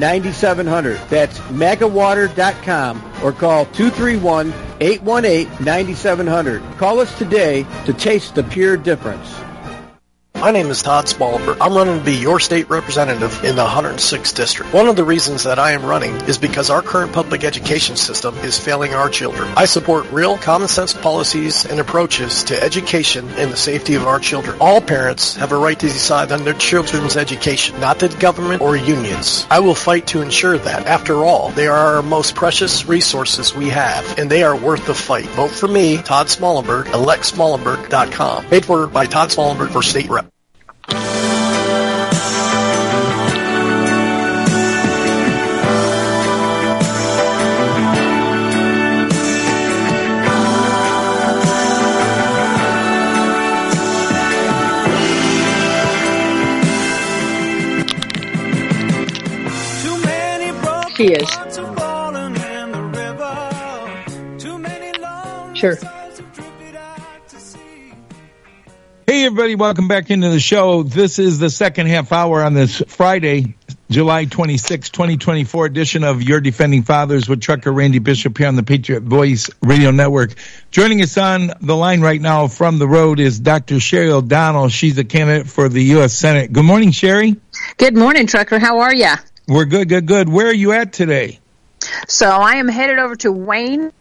818-9700. That's megawater.com or call 231-818-9700. Call us today to taste the pure difference. My name is Todd Smallberg. I'm running to be your state representative in the 106th District. One of the reasons that I am running is because our current public education system is failing our children. I support real common sense policies and approaches to education and the safety of our children. All parents have a right to decide on their children's education, not the government or unions. I will fight to ensure that. After all, they are our most precious resources we have, and they are worth the fight. Vote for me, Todd Smallberg, electsmallenberg.com. Paid for by Todd Smallberg for state rep. She is. Sure. Hey, everybody, welcome back into the show. This is the second half hour on this Friday, July 26, 2024 edition of Your Defending Fathers with Trucker Randy Bishop here on the Patriot Voice Radio Network. Joining us on the line right now from the road is Dr. Sherry O'Donnell. She's a candidate for the U.S. Senate. Good morning, Sherry. Good morning, Trucker. How are you? We're good, good, good. Where are you at today? So I am headed over to Wayne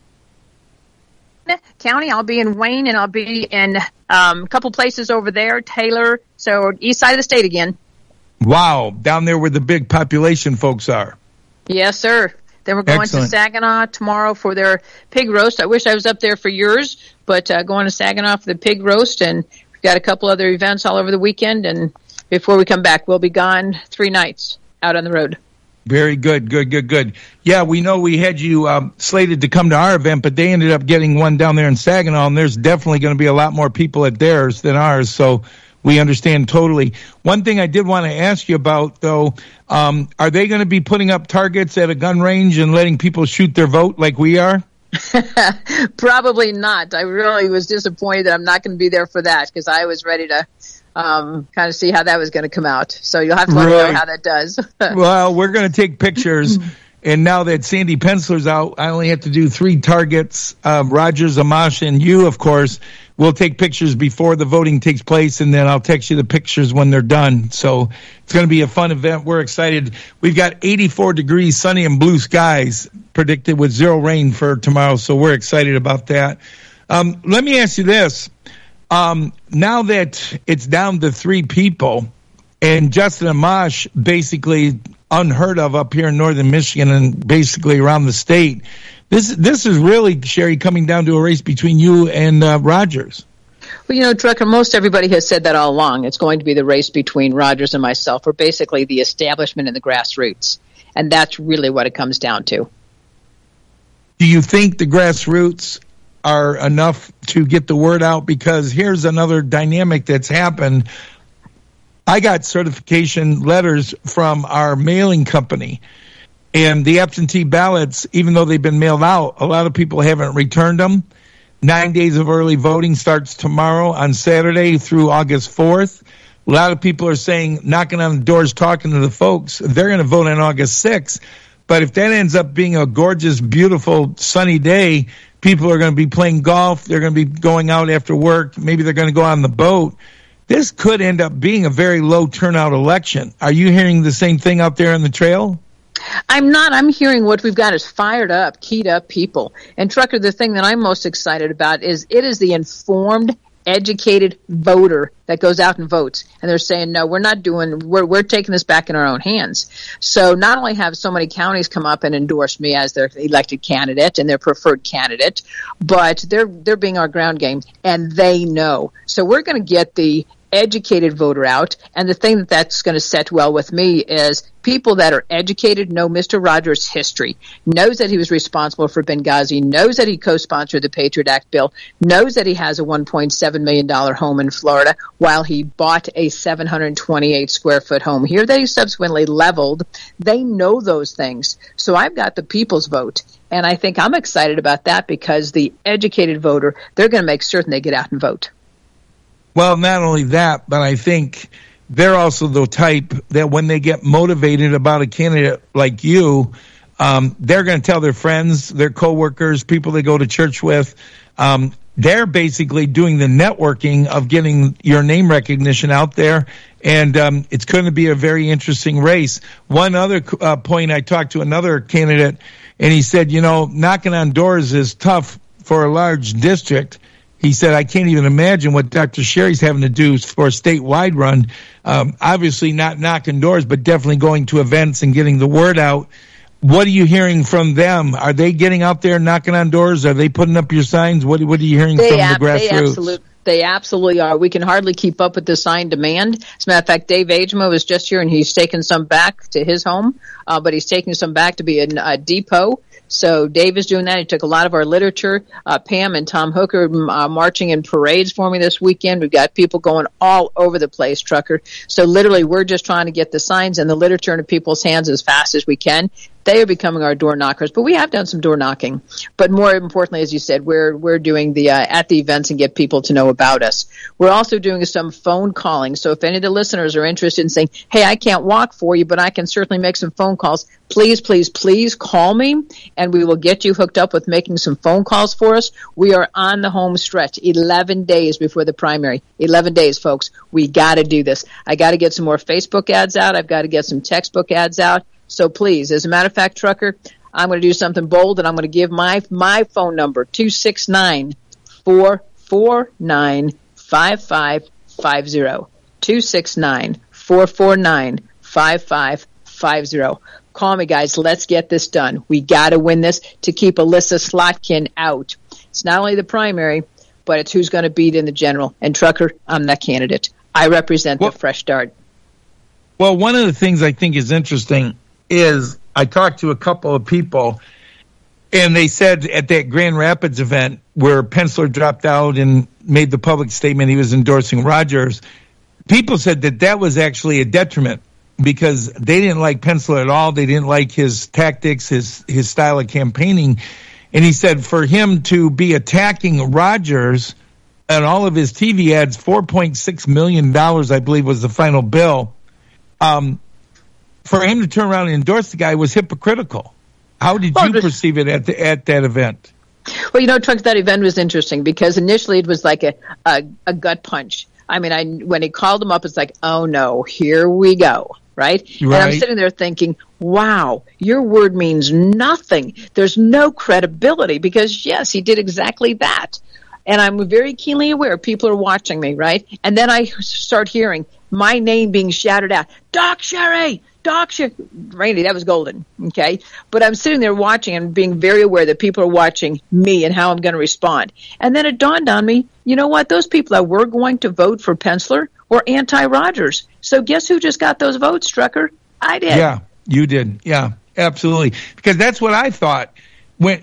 County. I'll be in Wayne, and I'll be in a couple places over there, Taylor, so east side of the state again. Wow, down there where the big population folks are. Yes, sir. Then we're going to Saginaw tomorrow for their pig roast. I wish I was up there for yours, but going to Saginaw for the pig roast, and we've got a couple other events all over the weekend, and before we come back, we'll be gone 3 nights out on the road. Very good, good. Yeah, we know we had you slated to come to our event, but they ended up getting one down there in Saginaw, and there's definitely going to be a lot more people at theirs than ours, so we understand totally. One thing I did want to ask you about, though, are they going to be putting up targets at a gun range and letting people shoot their vote like we are? Probably not. I really was disappointed that I'm not going to be there for that, because I was ready to kind of see how that was going to come out. So you'll have to let me know how that does. Well, we're going to take pictures. And now that Sandy Pencil's out, I only have to do 3 targets, Rogers, Amash, and you, of course. We'll take pictures before the voting takes place, and then I'll text you the pictures when they're done. So it's going to be a fun event. We're excited. We've got 84 degrees, sunny and blue skies predicted with 0 rain for tomorrow, so we're excited about that. Let me ask you this. Now that it's down to 3 people, and Justin Amash basically unheard of up here in northern Michigan and basically around the state, this is really, Sherry, coming down to a race between you and Rogers. Well, you know, Trucker, most everybody has said that all along. It's going to be the race between Rogers and myself, or basically the establishment and the grassroots. And that's really what it comes down to. Do you think the grassroots are enough to get the word out? Because here's another dynamic that's happened. I got certification letters from our mailing company, and the absentee ballots, even though they've been mailed out, a lot of people haven't returned them. 9 days of early voting starts tomorrow on Saturday through August 4th. A lot of people are saying, knocking on the doors, talking to the folks, they're going to vote on August 6th. But if that ends up being a gorgeous, beautiful, sunny day, people are going to be playing golf. They're going to be going out after work. Maybe they're going to go on the boat. This could end up being a very low turnout election. Are you hearing the same thing out there on the trail? I'm not. I'm hearing what we've got is fired up, keyed up people. And Trucker, the thing that I'm most excited about is it is the informed, educated voter that goes out and votes. And they're saying, no, we're taking this back in our own hands. So not only have so many counties come up and endorse me as their elected candidate and their preferred candidate, but they're being our ground game, and they know. So we're going to get the educated voter out, and the thing that's going to set well with me is people that are educated know Mr. Rogers' history, knows that he was responsible for Benghazi, knows that he co-sponsored the Patriot Act bill, knows that he has a $1.7 million home in Florida while he bought a 728 square foot home here that he subsequently leveled. They know those things. So I've got the people's vote, and I think I'm excited about that because the educated voter, they're going to make certain they get out and vote. Well, not only that, but I think they're also the type that when they get motivated about a candidate like you, they're going to tell their friends, their coworkers, people they go to church with. They're basically doing the networking of getting your name recognition out there, and it's going to be a very interesting race. One other point, I talked to another candidate, and he said, knocking on doors is tough for a large district. He said, I can't even imagine what Dr. Sherry's having to do for a statewide run. Obviously not knocking doors, but definitely going to events and getting the word out. What are you hearing from them? Are they getting out there knocking on doors? Are they putting up your signs? What are you hearing from the grassroots? They absolutely are. We can hardly keep up with the sign demand. As a matter of fact, Dave Agema was just here, and he's taken some back to his home, but he's taking some back to be a depot. So Dave is doing that. He took a lot of our literature. Pam and Tom Hooker marching in parades for me this weekend. We've got people going all over the place, Trucker. So literally, we're just trying to get the signs and the literature into people's hands as fast as we can. They are becoming our door knockers, but we have done some door knocking. But more importantly, as you said, we're doing the at the events and get people to know about us. We're also doing some phone calling. So if any of the listeners are interested in saying, "Hey, I can't walk for you, but I can certainly make some phone calls," please call me, and we will get you hooked up with making some phone calls for us. We are on the home stretch, 11 days before the primary. 11 days, folks. We got to do this. I got to get some more Facebook ads out. I've got to get some textbook ads out. So please, as a matter of fact, Trucker, I'm going to do something bold, and I'm going to give my phone number, 269-449-5550. 269-449-5550. Call me, guys. Let's get this done. We got to win this to keep Alyssa Slotkin out. It's not only the primary, but it's who's going to beat in the general. And Trucker, I'm that candidate. I represent the Fresh Start. Well, one of the things I think is interesting is I talked to a couple of people, and they said at that Grand Rapids event where Pensler dropped out and made the public statement he was endorsing Rogers, people said that was actually a detriment because they didn't like Pensler at all. They didn't like his tactics, his style of campaigning. And he said for him to be attacking Rogers and all of his TV ads, $4.6 million, I believe was the final bill, for him to turn around and endorse the guy was hypocritical. How did you perceive it at that event? Well, Truck, that event was interesting because initially it was like a gut punch. I mean, when he called him up, it's like, oh no, here we go, right? And I'm sitting there thinking, wow, your word means nothing. There's no credibility because, yes, he did exactly that. And I'm very keenly aware people are watching me, right? And then I start hearing my name being shouted out, Doc Sherry, Randy, that was golden, okay? But I'm sitting there watching and being very aware that people are watching me and how I'm going to respond. And then it dawned on me, you know what? Those people that were going to vote for Pensler were anti-Rogers. So guess who just got those votes, Trucker? I did. Yeah, you did. Yeah, absolutely. Because that's what I thought. When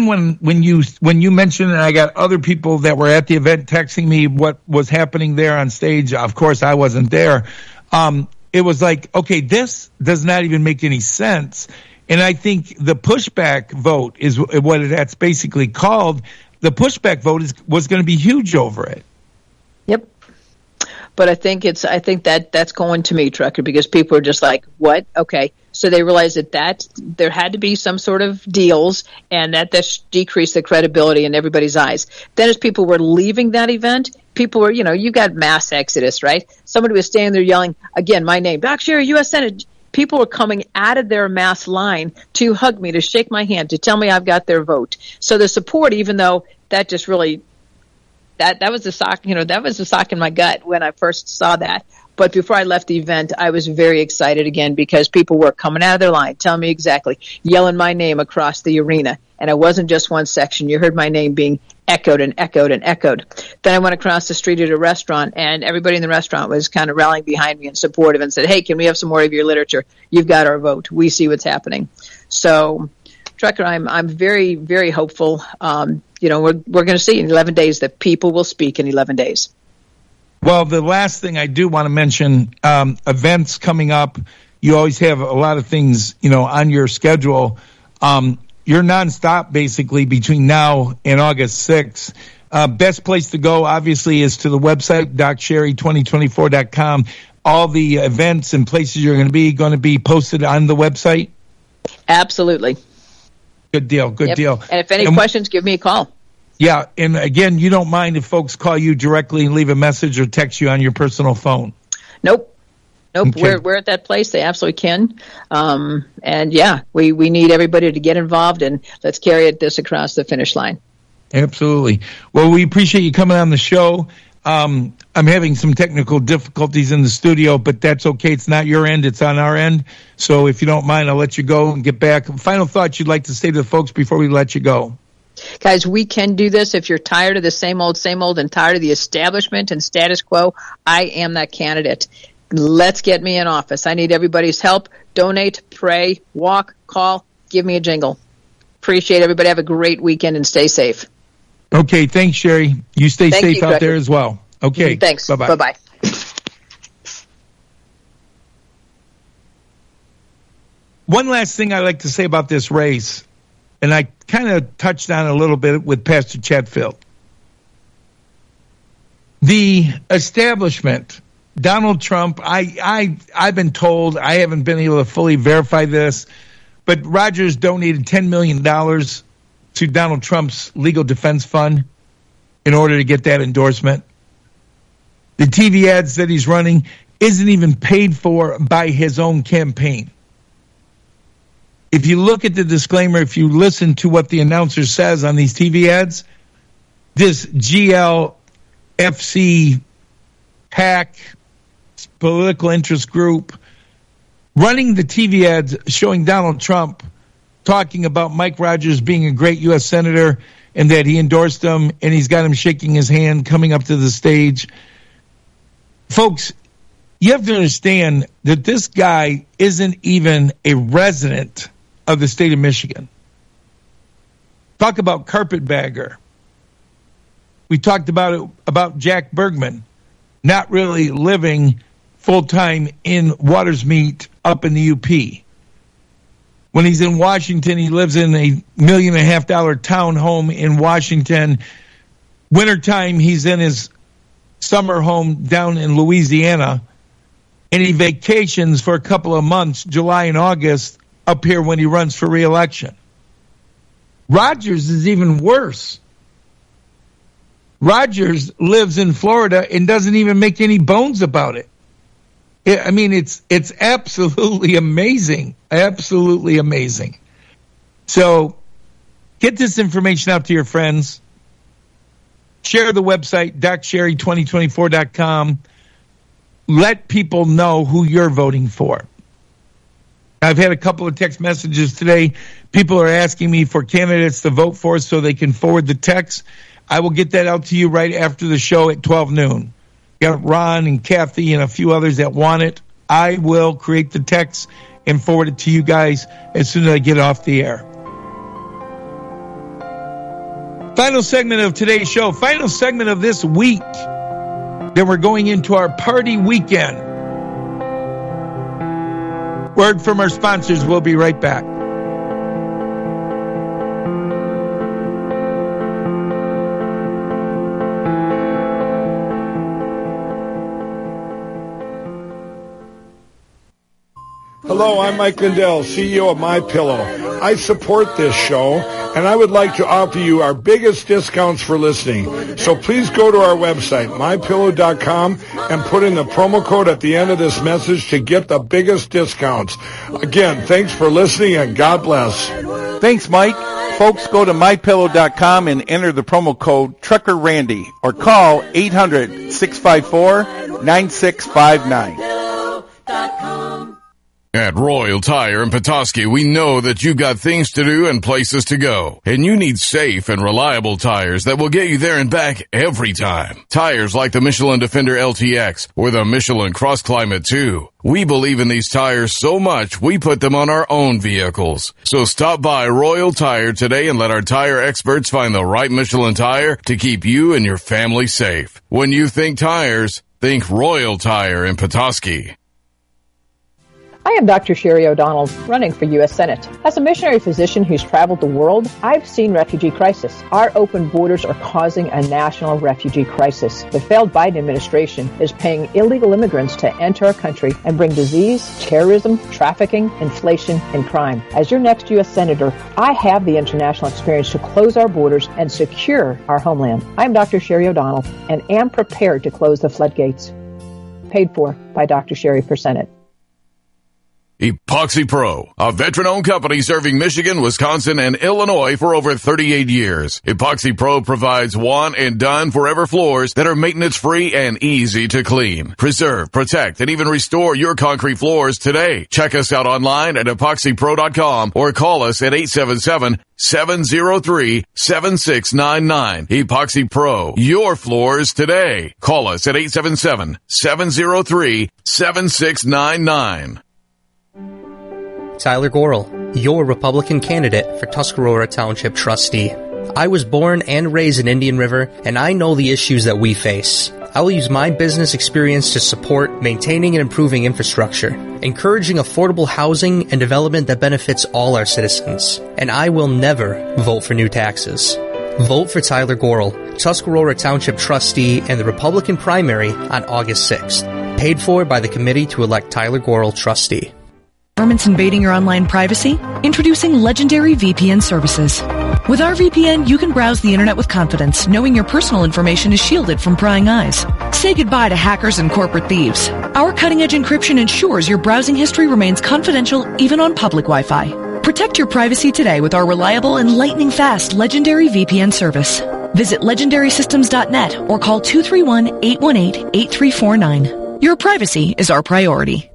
you mentioned, and I got other people that were at the event texting me what was happening there on stage. Of course, I wasn't there. It was like, okay, this does not even make any sense. And I think the pushback vote is what that's basically called. The pushback vote was going to be huge over it. Yep. But I think that's going to me, Trucker, because people are just like, what? Okay. So they realized that there had to be some sort of deals, and that decreased the credibility in everybody's eyes. Then as people were leaving that event, people were, you got mass exodus, right? Somebody was standing there yelling, again, my name, Doc Sherry, U.S. Senate. People were coming out of their mass line to hug me, to shake my hand, to tell me I've got their vote. So the support, even though that just really, that was the sock, that was the sock in my gut when I first saw that. But before I left the event, I was very excited again because people were coming out of their line, telling me exactly, yelling my name across the arena. And it wasn't just one section. You heard my name being echoed and echoed and echoed. Then I went across the street at a restaurant, and everybody in the restaurant was kind of rallying behind me and supportive and said, hey, can we have some more of your literature? You've got our vote. We see what's happening. So, Trucker, I'm very, very hopeful. We're going to see in 11 days that people will speak in 11 days. Well, the last thing I do want to mention, events coming up. You always have a lot of things, on your schedule. You're nonstop basically between now and August 6th. Best place to go, obviously, is to the website, DocSherry2024.com. all the events and places you're going to be posted on the website? Absolutely. Good deal. Good deal. And if any questions, give me a call. Yeah. And again, you don't mind if folks call you directly and leave a message or text you on your personal phone? Nope. Okay. We're at that place. They absolutely can. And yeah, we need everybody to get involved, and let's carry this across the finish line. Absolutely. Well, we appreciate you coming on the show. I'm having some technical difficulties in the studio, but that's okay. It's not your end. It's on our end. So if you don't mind, I'll let you go and get back. Final thoughts you'd like to say to the folks before we let you go? Guys, we can do this. If you're tired of the same old, and tired of the establishment and status quo, I am that candidate. Let's get me in office. I need everybody's help. Donate, pray, walk, call, give me a jingle. Appreciate everybody. Have a great weekend and stay safe. Okay, thanks, Sherry. You stay safe out there as well. Okay. Thanks. Bye-bye. Bye-bye. One last thing I'd like to say about this race, and I kind of touched on it a little bit with Pastor Chetfield. The establishment, Donald Trump, I've been told, I haven't been able to fully verify this, but Rogers donated $10 million to Donald Trump's legal defense fund in order to get that endorsement. The TV ads that he's running isn't even paid for by his own campaign. If you look at the disclaimer, if you listen to what the announcer says on these TV ads, this GLFC PAC, political interest group, running the TV ads showing Donald Trump talking about Mike Rogers being a great U.S. Senator and that he endorsed him and he's got him shaking his hand coming up to the stage. Folks, you have to understand that this guy isn't even a resident of the state of Michigan. Talk about carpetbagger. We talked about Jack Bergman not really living full-time in Watersmeet up in the UP. When he's in Washington, he lives in a $1.5 million townhome in Washington. Wintertime, he's in his summer home down in Louisiana. And he vacations for a couple of months, July and August, up here when he runs for re-election. Rogers is even worse. Rogers lives in Florida and doesn't even make any bones about it. I mean, it's absolutely amazing. Absolutely amazing. So get this information out to your friends. Share the website, DocSherry2024.com. Let people know who you're voting for. I've had a couple of text messages today. People are asking me for candidates to vote for so they can forward the text. I will get that out to you right after the show at 12 noon. Got Ron and Kathy and a few others that want it. I will create the text and forward it to you guys as soon as I get off the air. Final segment of today's show. Final segment of this week. Then we're going into our party weekend. Word from our sponsors. We'll be right back. Hello, I'm Mike Lindell, CEO of MyPillow. I support this show, and I would like to offer you our biggest discounts for listening. So please go to our website, MyPillow.com, and put in the promo code at the end of this message to get the biggest discounts. Again, thanks for listening, and God bless. Thanks, Mike. Folks, go to MyPillow.com and enter the promo code TruckerRandy or call 800-654-9659. At Royal Tire in Petoskey, we know that you've got things to do and places to go, and you need safe and reliable tires that will get you there and back every time. Tires like the Michelin Defender LTX or the Michelin Cross Climate 2. We believe in these tires so much, we put them on our own vehicles. So stop by Royal Tire today and let our tire experts find the right Michelin tire to keep you and your family safe. When you think tires, think Royal Tire in Petoskey. I am Dr. Sherry O'Donnell, running for U.S. Senate. As a missionary physician who's traveled the world, I've seen refugee crisis. Our open borders are causing a national refugee crisis. The failed Biden administration is paying illegal immigrants to enter our country and bring disease, terrorism, trafficking, inflation, and crime. As your next U.S. Senator, I have the international experience to close our borders and secure our homeland. I'm Dr. Sherry O'Donnell and am prepared to close the floodgates. Paid for by Dr. Sherry for Senate. Epoxy Pro, a veteran-owned company serving Michigan, Wisconsin, and Illinois for over 38 years. Epoxy Pro provides one and done forever floors that are maintenance-free and easy to clean. Preserve, protect, and even restore your concrete floors today. Check us out online at epoxypro.com or call us at 877-703-7699. Epoxy Pro, your floors today. Call us at 877-703-7699. Tyler Gorel, your Republican candidate for Tuscarora Township trustee. I was born and raised in Indian River, and I know the issues that we face. I will use my business experience to support maintaining and improving infrastructure, encouraging affordable housing and development that benefits all our citizens. And I will never vote for new taxes. Vote for Tyler Gorel, Tuscarora Township trustee, in the Republican primary on August 6th. Paid for by the Committee to elect Tyler Gorel trustee. Governments invading your online privacy? Introducing Legendary VPN services. With our VPN, you can browse the internet with confidence, knowing your personal information is shielded from prying eyes. Say goodbye to hackers and corporate thieves. Our cutting-edge encryption ensures your browsing history remains confidential even on public Wi-Fi. Protect your privacy today with our reliable and lightning-fast Legendary VPN service. Visit legendarysystems.net or call 231-818-8349. Your privacy is our priority.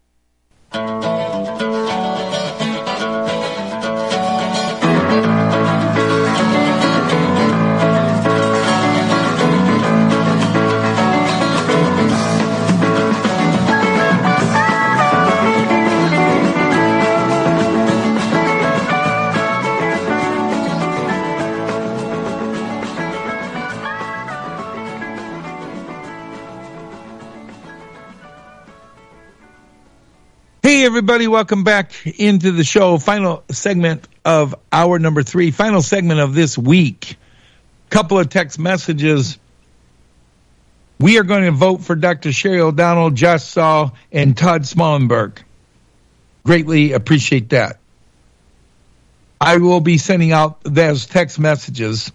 Hey, everybody, welcome back into the show. Final segment of hour number 3, final segment of this week. Couple of text messages. We are going to vote for Dr. Sherry O'Donnell, Josh Saul, and Todd Smallenberg. Greatly appreciate that. I will be sending out those text messages.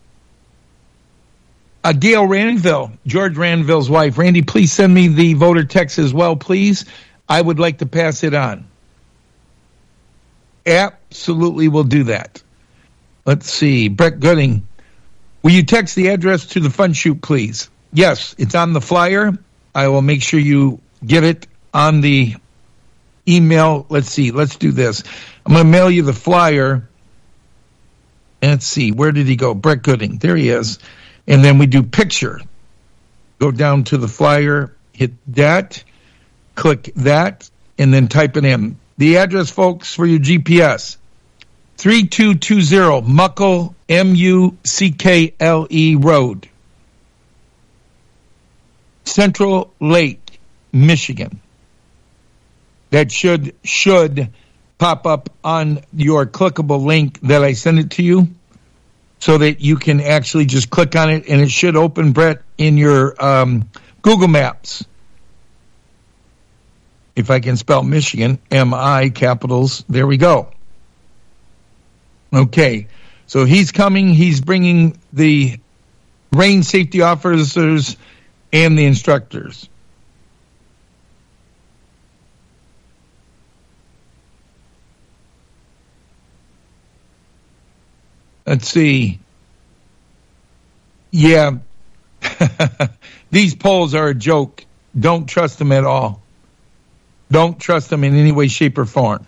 Gail Ranville, George Ranville's wife. Randy, please send me the voter text as well, please. I would like to pass it on. Absolutely will do that. Let's see. Brett Gooding, will you text the address to the fun shoot, please? Yes, it's on the flyer. I will make sure you get it on the email. Let's see. Let's do this. I'm going to mail you the flyer. Let's see. Where did he go? Brett Gooding. There he is. And then we do picture. Go down to the flyer, hit that. Click that, and then type it in. The address, folks, for your GPS, 3220 Muckle, M-U-C-K-L-E Road, Central Lake, Michigan. That should pop up on your clickable link that I send it to you so that you can actually just click on it, and it should open, Brett, in your Google Maps. If I can spell Michigan, M-I, capitals, there we go. Okay, so he's coming. He's bringing the range safety officers and the instructors. Let's see. Yeah, these polls are a joke. Don't trust them at all. Don't trust them in any way, shape, or form.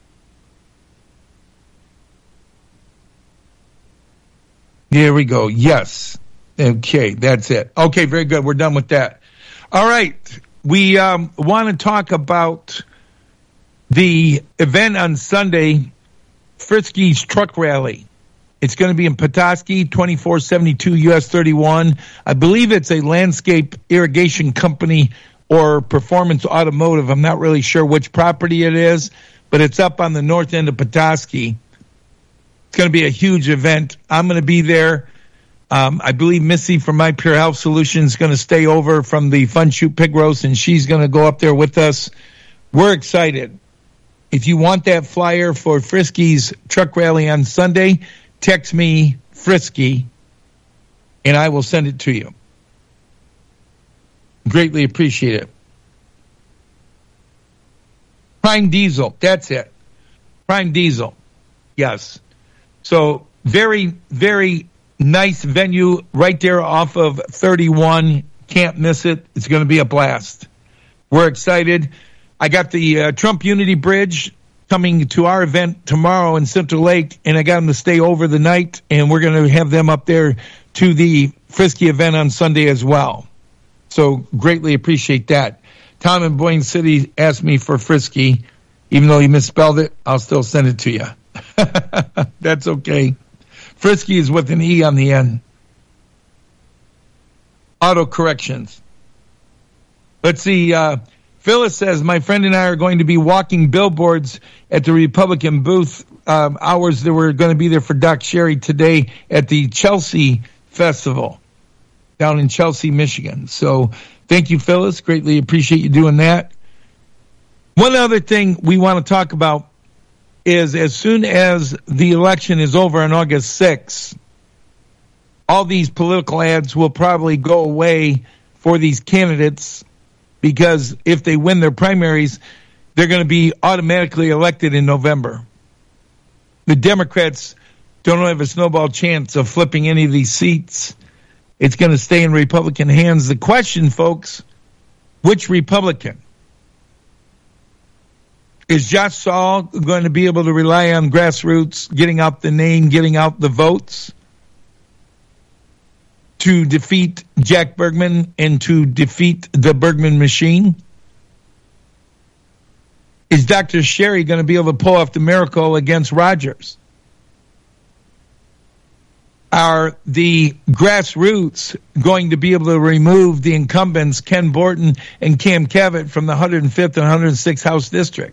There we go. Yes. Okay, that's it. Okay, very good. We're done with that. All right. We want to talk about the event on Sunday, Frisky's Truck Rally. It's going to be in Petoskey, 2472 US 31. I believe it's a landscape irrigation company or Performance Automotive. I'm not really sure which property it is, but it's up on the north end of Petoskey. It's going to be a huge event. I'm going to be there. I believe Missy from My Pure Health Solutions is going to stay over from the Fun Shoot Pig Roast, and she's going to go up there with us. We're excited. If you want that flyer for Frisky's truck rally on Sunday, text me Frisky, and I will send it to you. Greatly appreciate it. Prime Diesel, that's it. Prime Diesel, yes. So very, very nice venue right there off of 31. Can't miss it. It's going to be a blast. We're excited. I got the Trump Unity Bridge coming to our event tomorrow in Central Lake, and I got them to stay over the night, and we're going to have them up there to the Frisky event on Sunday as well. So greatly appreciate that. Tom in Boyne City asked me for Frisky. Even though he misspelled it, I'll still send it to you. That's okay. Frisky is with an E on the end. Auto corrections. Let's see. Phyllis says, my friend and I are going to be walking billboards at the Republican booth hours that we're going to be there for Doc Sherry today at the Chelsea Festival down in Chelsea, Michigan. So thank you, Phyllis. Greatly appreciate you doing that. One other thing we want to talk about is as soon as the election is over on August 6th, all these political ads will probably go away for these candidates, because if they win their primaries, they're going to be automatically elected in November. The Democrats don't have a snowball chance of flipping any of these seats. It's going to stay in Republican hands. The question, folks, which Republican? Is Josh Saul going to be able to rely on grassroots, getting out the name, getting out the votes to defeat Jack Bergman and to defeat the Bergman machine? Is Dr. Sherry going to be able to pull off the miracle against Rogers? Are the grassroots going to be able to remove the incumbents, Ken Borton and Cam Cavett, from the 105th and 106th House District?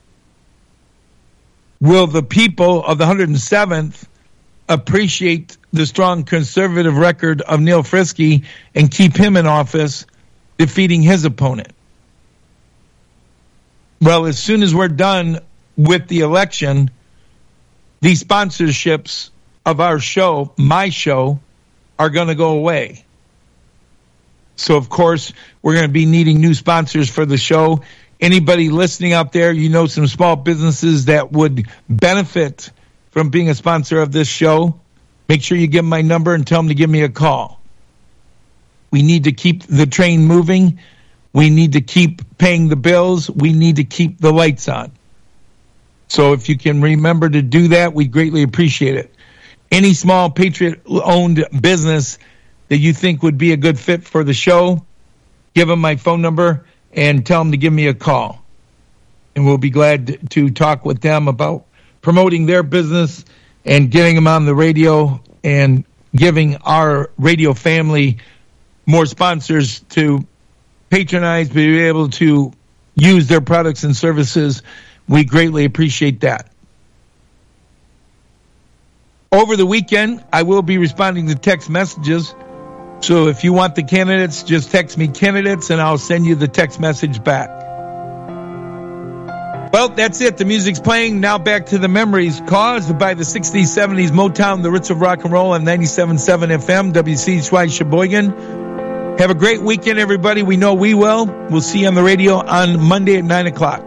Will the people of the 107th appreciate the strong conservative record of Neil Frisky and keep him in office, defeating his opponent? Well, as soon as we're done with the election, these sponsorships of our show, my show, are going to go away. So, of course, we're going to be needing new sponsors for the show. Anybody listening out there, you know some small businesses that would benefit from being a sponsor of this show, make sure you give them my number and tell them to give me a call. We need to keep the train moving. We need to keep paying the bills. We need to keep the lights on. So if you can remember to do that, we greatly appreciate it. Any small Patriot-owned business that you think would be a good fit for the show, give them my phone number and tell them to give me a call. And we'll be glad to talk with them about promoting their business and getting them on the radio and giving our radio family more sponsors to patronize, be able to use their products and services. We greatly appreciate that. Over the weekend, I will be responding to text messages. So if you want the candidates, just text me candidates and I'll send you the text message back. Well, that's it. The music's playing. Now back to the memories caused by the 60s, 70s Motown, the Ritz of Rock and Roll on 97.7 FM, WCHY Sheboygan. Have a great weekend, everybody. We know we will. We'll see you on the radio on Monday at 9 o'clock.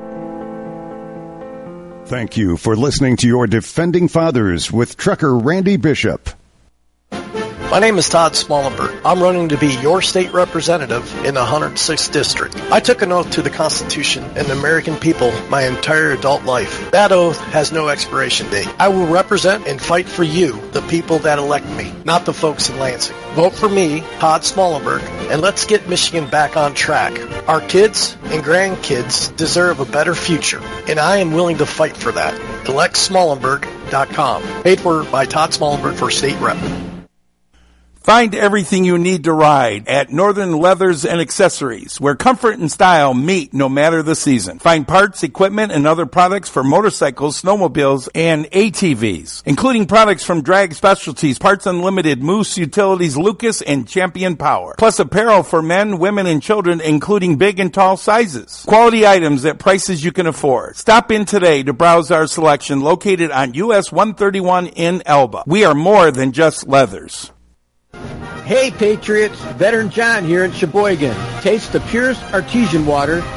Thank you for listening to your Defending Fathers with Trucker Randy Bishop. My name is Todd Smollenberg. I'm running to be your state representative in the 106th District. I took an oath to the Constitution and the American people my entire adult life. That oath has no expiration date. I will represent and fight for you, the people that elect me, not the folks in Lansing. Vote for me, Todd Smollenberg, and let's get Michigan back on track. Our kids and grandkids deserve a better future, and I am willing to fight for that. ElectSmollenberg.com. Paid for by Todd Smollenberg for state rep. Find everything you need to ride at Northern Leathers and Accessories, where comfort and style meet no matter the season. Find parts, equipment, and other products for motorcycles, snowmobiles, and ATVs, including products from Drag Specialties, Parts Unlimited, Moose Utilities, Lucas, and Champion Power. Plus apparel for men, women, and children, including big and tall sizes. Quality items at prices you can afford. Stop in today to browse our selection located on US 131 in Elba. We are more than just leathers. Hey Patriots, Veteran John here in Sheboygan. Taste the purest artesian water